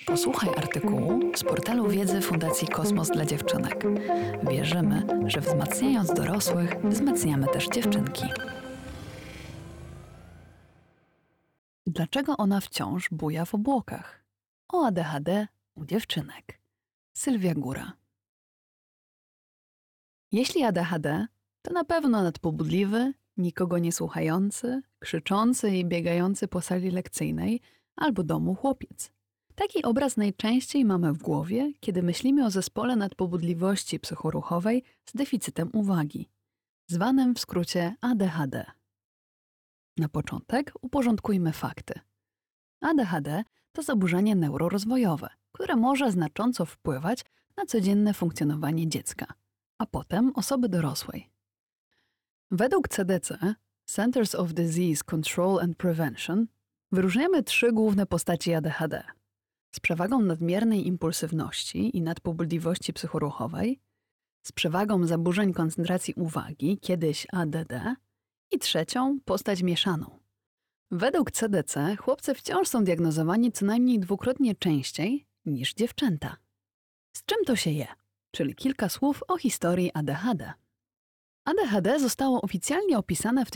Posłuchaj artykułu z portalu wiedzy Fundacji Kosmos dla Dziewczynek. Wierzymy, że wzmacniając dorosłych, wzmacniamy też dziewczynki. Dlaczego ona wciąż buja w obłokach? O ADHD u dziewczynek. Sylwia Góra. Jeśli ADHD, to na pewno nadpobudliwy, nikogo nie słuchający, krzyczący i biegający po sali lekcyjnej albo domu chłopiec. Taki obraz najczęściej mamy w głowie, kiedy myślimy o zespole nadpobudliwości psychoruchowej z deficytem uwagi, zwanym w skrócie ADHD. Na początek uporządkujmy fakty. ADHD to zaburzenie neurorozwojowe, które może znacząco wpływać na codzienne funkcjonowanie dziecka, a potem osoby dorosłej. Według CDC, Centers of Disease Control and Prevention, wyróżniamy 3 główne postaci ADHD. Z przewagą nadmiernej impulsywności i nadpobudliwości psychoruchowej, z przewagą zaburzeń koncentracji uwagi, kiedyś ADD, i trzecią postać mieszaną. Według CDC chłopcy wciąż są diagnozowani co najmniej 2-krotnie częściej niż dziewczęta. Z czym to się je? Czyli kilka słów o historii ADHD. ADHD zostało oficjalnie opisane w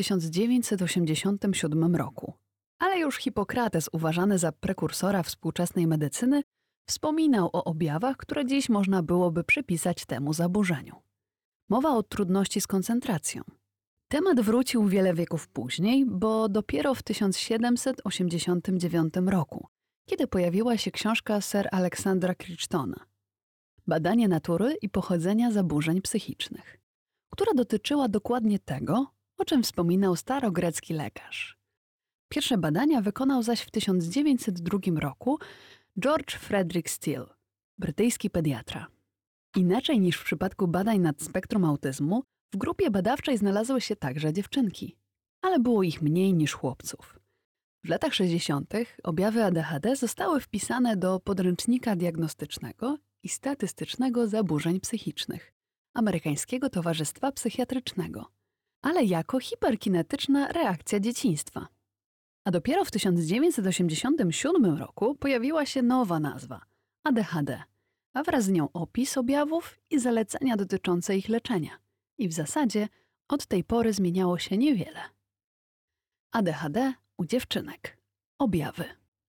1987 roku, ale już Hipokrates, uważany za prekursora współczesnej medycyny, wspominał o objawach, które dziś można byłoby przypisać temu zaburzeniu. Mowa o trudności z koncentracją. Temat wrócił wiele wieków później, bo dopiero w 1789 roku, kiedy pojawiła się książka Sir Aleksandra Crichtona Badanie natury i pochodzenia zaburzeń psychicznych, która dotyczyła dokładnie tego, o czym wspominał starogrecki lekarz. Pierwsze badania wykonał zaś w 1902 roku George Frederick Steele, brytyjski pediatra. Inaczej niż w przypadku badań nad spektrum autyzmu, w grupie badawczej znalazły się także dziewczynki, ale było ich mniej niż chłopców. W latach 60. objawy ADHD zostały wpisane do podręcznika diagnostycznego i statystycznego zaburzeń psychicznych Amerykańskiego Towarzystwa Psychiatrycznego, ale jako hiperkinetyczna reakcja dzieciństwa. A dopiero w 1987 roku pojawiła się nowa nazwa – ADHD, a wraz z nią opis objawów i zalecenia dotyczące ich leczenia. I w zasadzie od tej pory zmieniało się niewiele. ADHD u dziewczynek. Objawy.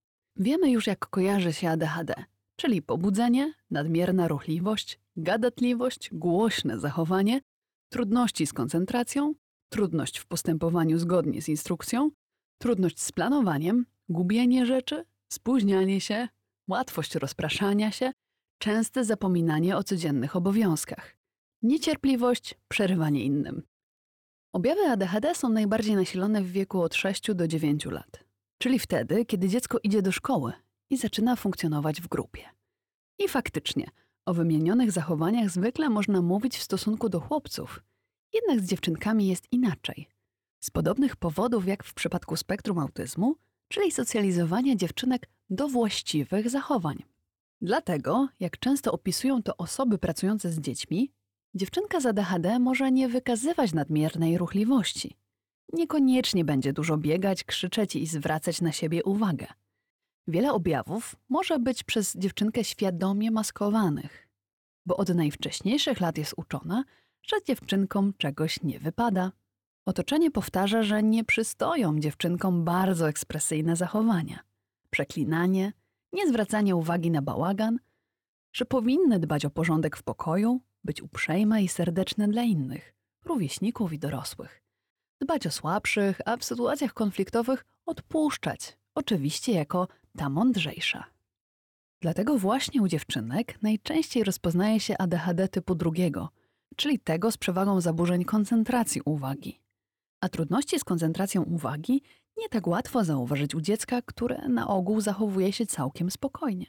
Wiemy już, jak kojarzy się ADHD, czyli pobudzenie, nadmierna ruchliwość, gadatliwość, głośne zachowanie, trudności z koncentracją, trudność w postępowaniu zgodnie z instrukcją, trudność z planowaniem, gubienie rzeczy, spóźnianie się, łatwość rozpraszania się, częste zapominanie o codziennych obowiązkach, niecierpliwość, przerywanie innym. Objawy ADHD są najbardziej nasilone w wieku od 6 do 9 lat, czyli wtedy, kiedy dziecko idzie do szkoły i zaczyna funkcjonować w grupie. I faktycznie, o wymienionych zachowaniach zwykle można mówić w stosunku do chłopców, jednak z dziewczynkami jest inaczej. Z podobnych powodów jak w przypadku spektrum autyzmu, czyli socjalizowania dziewczynek do właściwych zachowań. Dlatego, jak często opisują to osoby pracujące z dziećmi, dziewczynka z ADHD może nie wykazywać nadmiernej ruchliwości. Niekoniecznie będzie dużo biegać, krzyczeć i zwracać na siebie uwagę. Wiele objawów może być przez dziewczynkę świadomie maskowanych, bo od najwcześniejszych lat jest uczona, że dziewczynkom czegoś nie wypada. Otoczenie powtarza, że nie przystoją dziewczynkom bardzo ekspresyjne zachowania. Przeklinanie, niezwracanie uwagi na bałagan, że powinny dbać o porządek w pokoju, być uprzejme i serdeczne dla innych, rówieśników i dorosłych. Dbać o słabszych, a w sytuacjach konfliktowych odpuszczać, oczywiście jako ta mądrzejsza. Dlatego właśnie u dziewczynek najczęściej rozpoznaje się ADHD typu 2, czyli tego z przewagą zaburzeń koncentracji uwagi. A trudności z koncentracją uwagi nie tak łatwo zauważyć u dziecka, które na ogół zachowuje się całkiem spokojnie.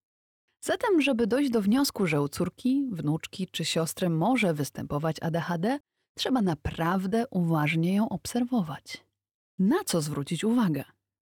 Zatem, żeby dojść do wniosku, że u córki, wnuczki czy siostry może występować ADHD, trzeba naprawdę uważnie ją obserwować. Na co zwrócić uwagę?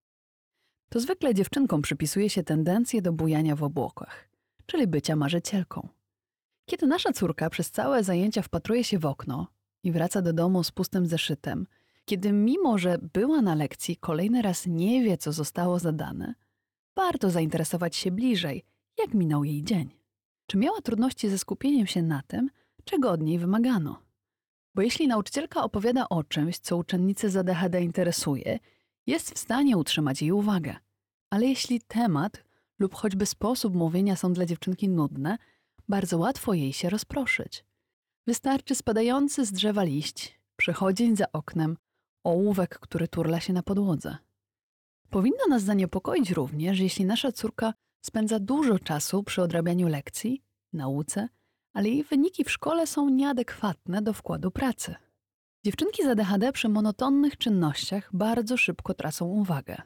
To zwykle dziewczynkom przypisuje się tendencję do bujania w obłokach, czyli bycia marzycielką. Kiedy nasza córka przez całe zajęcia wpatruje się w okno i wraca do domu z pustym zeszytem, kiedy mimo, że była na lekcji, kolejny raz nie wie, co zostało zadane, warto zainteresować się bliżej, jak minął jej dzień. Czy miała trudności ze skupieniem się na tym, czego od niej wymagano? Bo jeśli nauczycielka opowiada o czymś, co uczennicę z ADHD interesuje, jest w stanie utrzymać jej uwagę. Ale jeśli temat lub choćby sposób mówienia są dla dziewczynki nudne, bardzo łatwo jej się rozproszyć. Wystarczy spadający z drzewa liść, przechodzień za oknem, ołówek, który turla się na podłodze. Powinno nas zaniepokoić również, jeśli nasza córka spędza dużo czasu przy odrabianiu lekcji, nauce, ale jej wyniki w szkole są nieadekwatne do wkładu pracy. Dziewczynki z ADHD przy monotonnych czynnościach bardzo szybko tracą uwagę.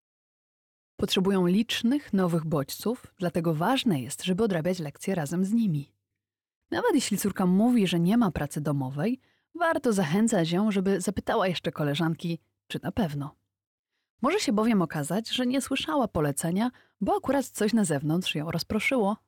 Potrzebują licznych, nowych bodźców, dlatego ważne jest, żeby odrabiać lekcje razem z nimi. Nawet jeśli córka mówi, że nie ma pracy domowej, warto zachęcać ją, żeby zapytała jeszcze koleżanki, czy na pewno. Może się bowiem okazać, że nie słyszała polecenia, bo akurat coś na zewnątrz ją rozproszyło.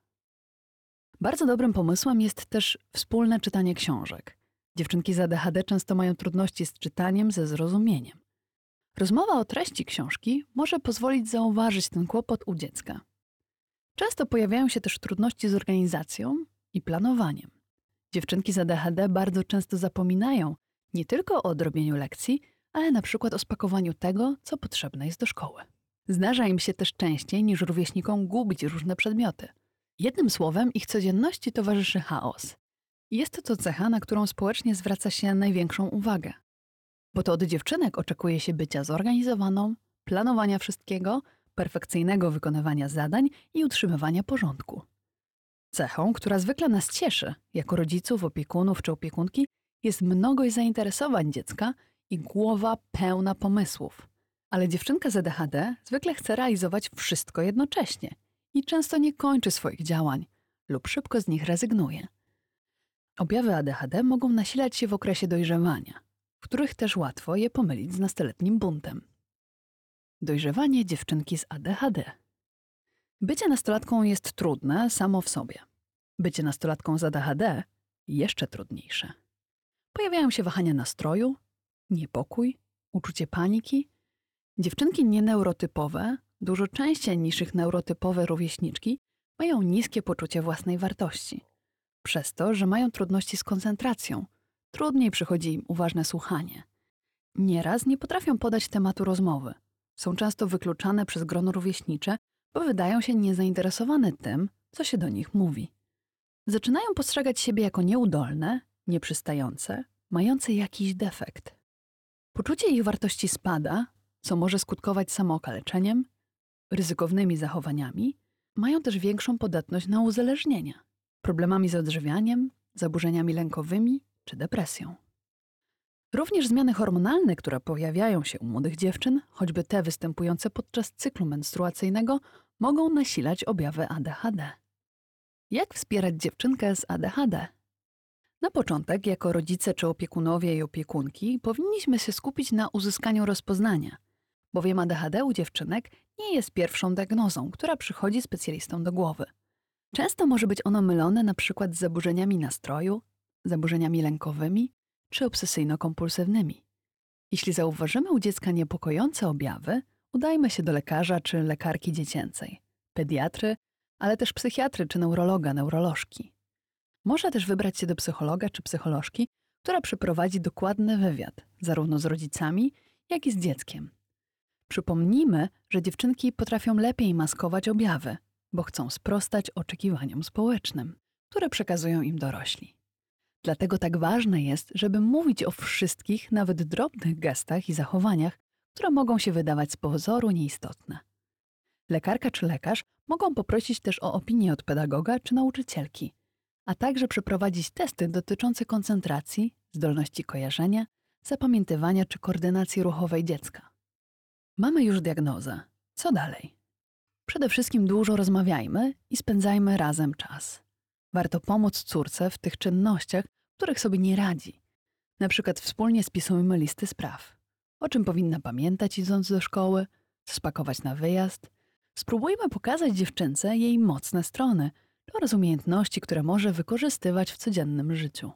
Bardzo dobrym pomysłem jest też wspólne czytanie książek. Dziewczynki z ADHD często mają trudności z czytaniem, ze zrozumieniem. Rozmowa o treści książki może pozwolić zauważyć ten kłopot u dziecka. Często pojawiają się też trudności z organizacją i planowaniem. Dziewczynki z ADHD bardzo często zapominają nie tylko o odrobieniu lekcji, ale na przykład o spakowaniu tego, co potrzebne jest do szkoły. Zdarza im się też częściej niż rówieśnikom gubić różne przedmioty. Jednym słowem, ich codzienności towarzyszy chaos. I jest to cecha, na którą społecznie zwraca się największą uwagę. Bo to od dziewczynek oczekuje się bycia zorganizowaną, planowania wszystkiego, perfekcyjnego wykonywania zadań i utrzymywania porządku. Cechą, która zwykle nas cieszy, jako rodziców, opiekunów czy opiekunki, jest mnogość zainteresowań dziecka i głowa pełna pomysłów. Ale dziewczynka z ADHD zwykle chce realizować wszystko jednocześnie i często nie kończy swoich działań lub szybko z nich rezygnuje. Objawy ADHD mogą nasilać się w okresie dojrzewania, w których też łatwo je pomylić z nastoletnim buntem. Dojrzewanie dziewczynki z ADHD. Bycie nastolatką jest trudne samo w sobie. Bycie nastolatką z ADHD jeszcze trudniejsze. Pojawiają się wahania nastroju, niepokój, uczucie paniki. Dziewczynki nieneurotypowe, dużo częściej niż ich neurotypowe rówieśniczki, mają niskie poczucie własnej wartości. Przez to, że mają trudności z koncentracją, trudniej przychodzi im uważne słuchanie. Nieraz nie potrafią podać tematu rozmowy. Są często wykluczane przez grono rówieśnicze, bo wydają się niezainteresowane tym, co się do nich mówi. Zaczynają postrzegać siebie jako nieudolne, nieprzystające, mające jakiś defekt. Poczucie ich wartości spada, co może skutkować samookaleczeniem, ryzykownymi zachowaniami, mają też większą podatność na uzależnienia, problemami z odżywianiem, zaburzeniami lękowymi czy depresją. Również zmiany hormonalne, które pojawiają się u młodych dziewczyn, choćby te występujące podczas cyklu menstruacyjnego, mogą nasilać objawy ADHD. Jak wspierać dziewczynkę z ADHD? Na początek, jako rodzice czy opiekunowie i opiekunki, powinniśmy się skupić na uzyskaniu rozpoznania, bowiem ADHD u dziewczynek nie jest pierwszą diagnozą, która przychodzi specjalistom do głowy. Często może być ono mylone na przykład z zaburzeniami nastroju, zaburzeniami lękowymi czy obsesyjno-kompulsywnymi. Jeśli zauważymy u dziecka niepokojące objawy, udajmy się do lekarza czy lekarki dziecięcej, pediatry, ale też psychiatry czy neurologa, neurolożki. Można też wybrać się do psychologa czy psycholożki, która przeprowadzi dokładny wywiad, zarówno z rodzicami, jak i z dzieckiem. Przypomnijmy, że dziewczynki potrafią lepiej maskować objawy, bo chcą sprostać oczekiwaniom społecznym, które przekazują im dorośli. Dlatego tak ważne jest, żeby mówić o wszystkich, nawet drobnych gestach i zachowaniach, które mogą się wydawać z pozoru nieistotne. Lekarka czy lekarz mogą poprosić też o opinię od pedagoga czy nauczycielki, a także przeprowadzić testy dotyczące koncentracji, zdolności kojarzenia, zapamiętywania czy koordynacji ruchowej dziecka. Mamy już diagnozę. Co dalej? Przede wszystkim dużo rozmawiajmy i spędzajmy razem czas. Warto pomóc córce w tych czynnościach, których sobie nie radzi. Na przykład wspólnie spisujmy listy spraw. O czym powinna pamiętać idąc do szkoły, co spakować na wyjazd. Spróbujmy pokazać dziewczynce jej mocne strony oraz umiejętności, które może wykorzystywać w codziennym życiu.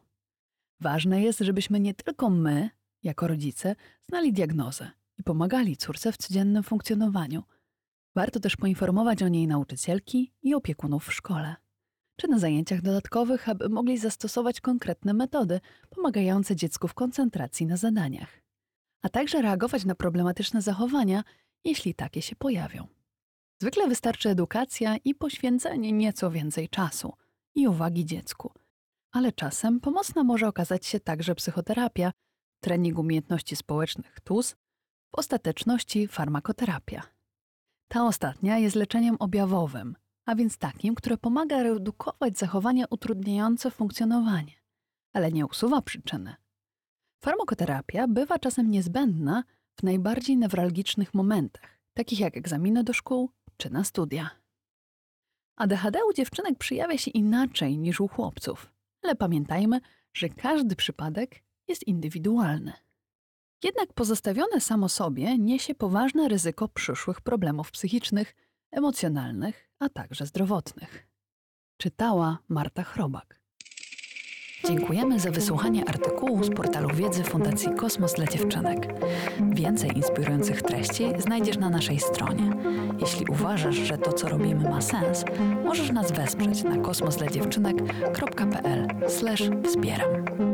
Ważne jest, żebyśmy nie tylko my, jako rodzice, znali diagnozę i pomagali córce w codziennym funkcjonowaniu, Warto też poinformować o niej nauczycielki i opiekunów w szkole, czy na zajęciach dodatkowych, aby mogli zastosować konkretne metody pomagające dziecku w koncentracji na zadaniach, a także reagować na problematyczne zachowania, jeśli takie się pojawią. Zwykle wystarczy edukacja i poświęcenie nieco więcej czasu i uwagi dziecku, ale czasem pomocna może okazać się także psychoterapia, trening umiejętności społecznych TUS, w ostateczności farmakoterapia. Ta ostatnia jest leczeniem objawowym, a więc takim, które pomaga redukować zachowania utrudniające funkcjonowanie, ale nie usuwa przyczyny. Farmakoterapia bywa czasem niezbędna w najbardziej newralgicznych momentach, takich jak egzaminy do szkół czy na studia. ADHD u dziewczynek przejawia się inaczej niż u chłopców, ale pamiętajmy, że każdy przypadek jest indywidualny. Jednak pozostawione samo sobie niesie poważne ryzyko przyszłych problemów psychicznych, emocjonalnych, a także zdrowotnych. Czytała Marta Chrobak. Dziękujemy za wysłuchanie artykułu z portalu wiedzy Fundacji Kosmos dla Dziewczynek. Więcej inspirujących treści znajdziesz na naszej stronie. Jeśli uważasz, że to, co robimy, ma sens, możesz nas wesprzeć na kosmosdladziewczynek.pl/wspieram.